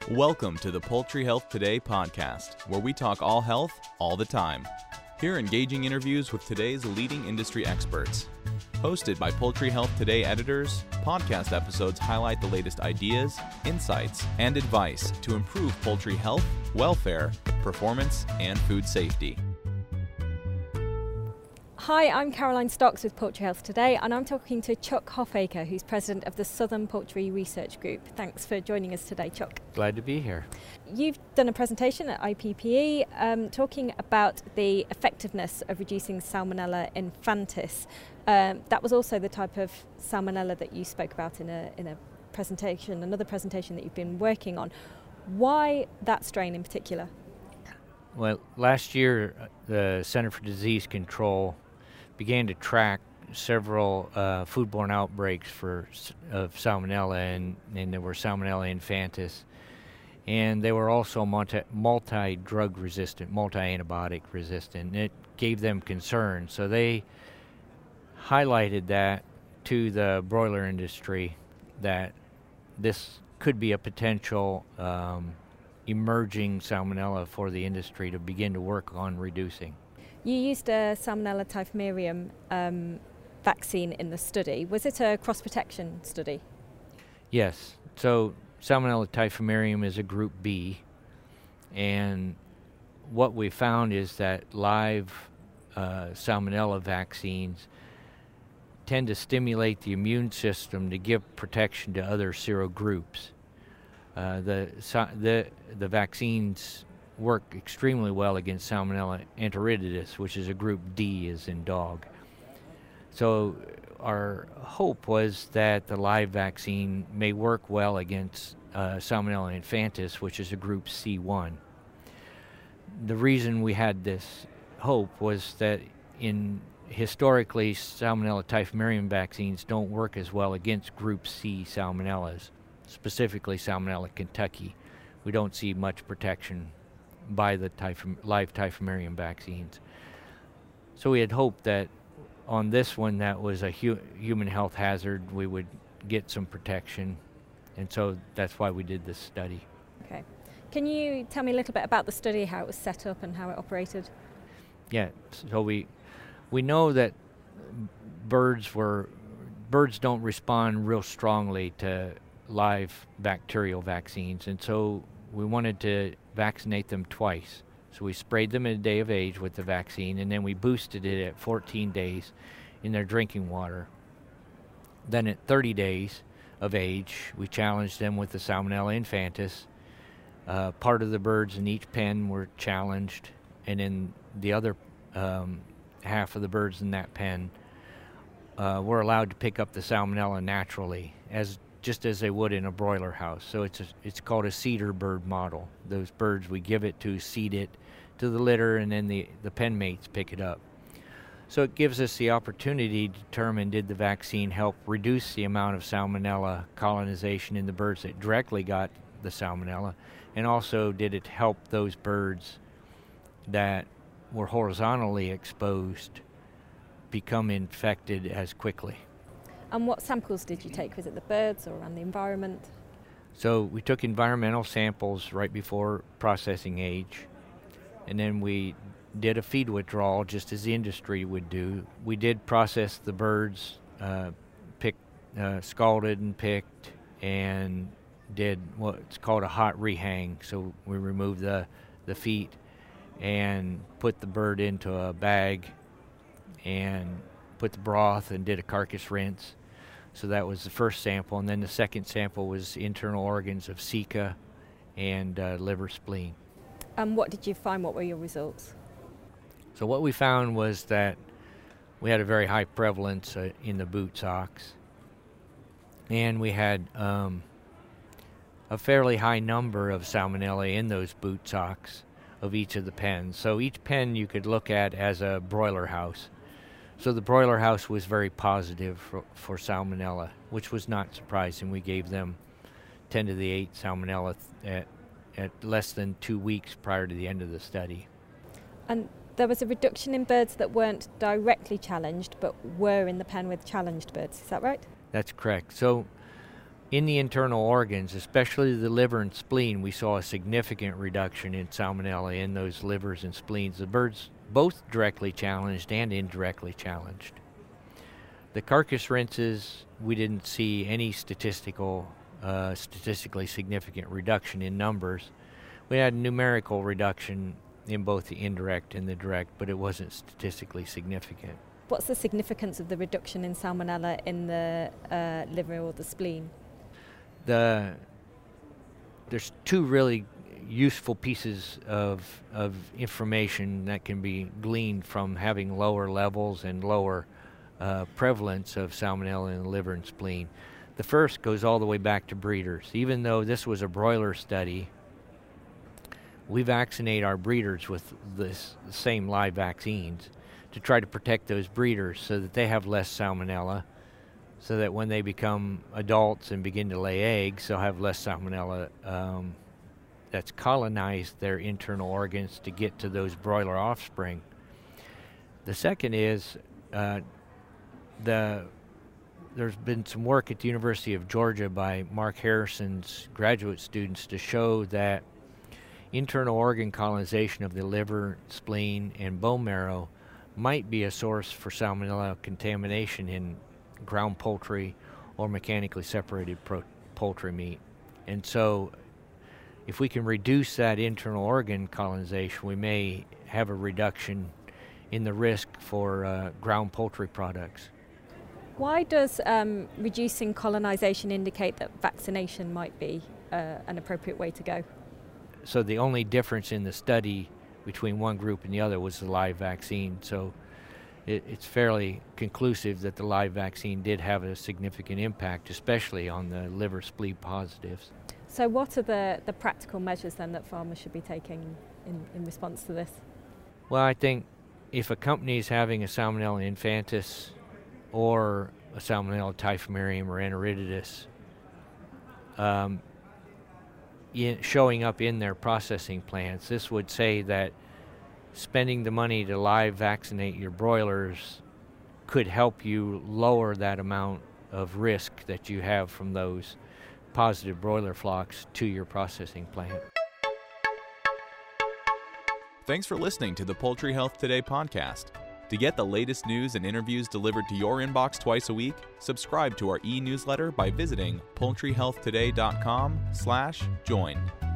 Welcome to the Poultry Health Today podcast, where we talk all health, all the time. Hear engaging interviews with today's leading industry experts. Hosted by Poultry Health Today editors, podcast episodes highlight the latest ideas, insights, and advice to improve poultry health, welfare, performance, and food safety. Hi, I'm Caroline Stocks with Poultry Health Today, and I'm talking to Chuck Hoffaker, who's president of the Southern Poultry Research Group. Thanks for joining us today, Chuck. Glad to be here. You've done a presentation at IPPE talking about the effectiveness of reducing Salmonella infantis. That was also the type of Salmonella that you spoke about in a presentation, another presentation that you've been working on. Why that strain in particular? Well, last year the Center for Disease Control began to track several foodborne outbreaks of Salmonella, and there were Salmonella infantis, and they were also multi-drug resistant, multi-antibiotic resistant. It gave them concern, so they highlighted that to the broiler industry that this could be a potential emerging Salmonella for the industry to begin to work on reducing. You used a Salmonella typhimurium vaccine in the study. Was it a cross-protection study? Yes. So Salmonella typhimurium is a group B, and what we found is that live Salmonella vaccines tend to stimulate the immune system to give protection to other serogroups. The vaccines work extremely well against Salmonella enteritidis, which is a group D, as in dog. So our hope was that the live vaccine may work well against Salmonella infantis, which is a group C1. The reason we had this hope was that historically Salmonella typhimurium vaccines don't work as well against group C Salmonellas, specifically Salmonella Kentucky. We don't see much protection by the live typhimurium vaccines. So we had hoped that on this one that was a human health hazard, we would get some protection, and so that's why we did this study. Okay. Can you tell me a little bit about the study, how it was set up and how it operated? Yeah, so we know that birds don't respond real strongly to live bacterial vaccines, and so we wanted to vaccinate them twice. So we sprayed them at a day of age with the vaccine, and then we boosted it at 14 days in their drinking water. Then at 30 days of age, we challenged them with the Salmonella infantis. Part of the birds in each pen were challenged, and then the other half of the birds in that pen were allowed to pick up the Salmonella naturally, just as they would in a broiler house. So it's called a seeder bird model. Those birds, we give it to seed it to the litter, and then the pen mates pick it up. So it gives us the opportunity to determine, did the vaccine help reduce the amount of Salmonella colonization in the birds that directly got the Salmonella, and also did it help those birds that were horizontally exposed become infected as quickly. And what samples did you take? Was it the birds or around the environment? So we took environmental samples right before processing age, and then we did a feed withdrawal just as the industry would do. We did process the birds, scalded and picked, and did what's called a hot rehang. So we removed the feet and put the bird into a bag and put the broth and did a carcass rinse. So that was the first sample, and then the second sample was internal organs of ceca and liver, spleen. And what did you find? What were your results? So what we found was that we had a very high prevalence in the boot socks, and we had a fairly high number of Salmonella in those boot socks of each of the pens. So each pen you could look at as a broiler house. So the broiler house was very positive for Salmonella, which was not surprising. We gave them 10 to the 8 Salmonella at less than 2 weeks prior to the end of the study. And there was a reduction in birds that weren't directly challenged but were in the pen with challenged birds. Is that right? That's correct. So In the internal organs, especially the liver and spleen, we saw a significant reduction in salmonella in those livers and spleens. The birds both directly challenged and indirectly challenged. The carcass rinses, we didn't see any statistically significant reduction in numbers. We had a numerical reduction in both the indirect and the direct, but it wasn't statistically significant. What's the significance of the reduction in salmonella in the liver or the spleen? There's two really useful pieces of information that can be gleaned from having lower levels and lower prevalence of salmonella in the liver and spleen. The first goes all the way back to breeders. Even though this was a broiler study, we vaccinate our breeders with the same live vaccines to try to protect those breeders so that they have less salmonella, so that when they become adults and begin to lay eggs, they'll have less salmonella that's colonized their internal organs to get to those broiler offspring. The second is there's been some work at the University of Georgia by Mark Harrison's graduate students to show that internal organ colonization of the liver, spleen, and bone marrow might be a source for salmonella contamination in ground poultry or mechanically separated poultry meat. And so if we can reduce that internal organ colonization, we may have a reduction in the risk for ground poultry products. Why does reducing colonization indicate that vaccination might be an appropriate way to go? So the only difference in the study between one group and the other was the live vaccine. So it's fairly conclusive that the live vaccine did have a significant impact, especially on the liver spleen positives. So what are the practical measures then that farmers should be taking in response to this? Well, I think if a company is having a Salmonella infantis or a Salmonella typhimurium or enteritidis showing up in their processing plants, this would say that spending the money to live vaccinate your broilers could help you lower that amount of risk that you have from those positive broiler flocks to your processing plant. Thanks for listening to the Poultry Health Today podcast. To get the latest news and interviews delivered to your inbox twice a week, subscribe to our e-newsletter by visiting poultryhealthtoday.com/join.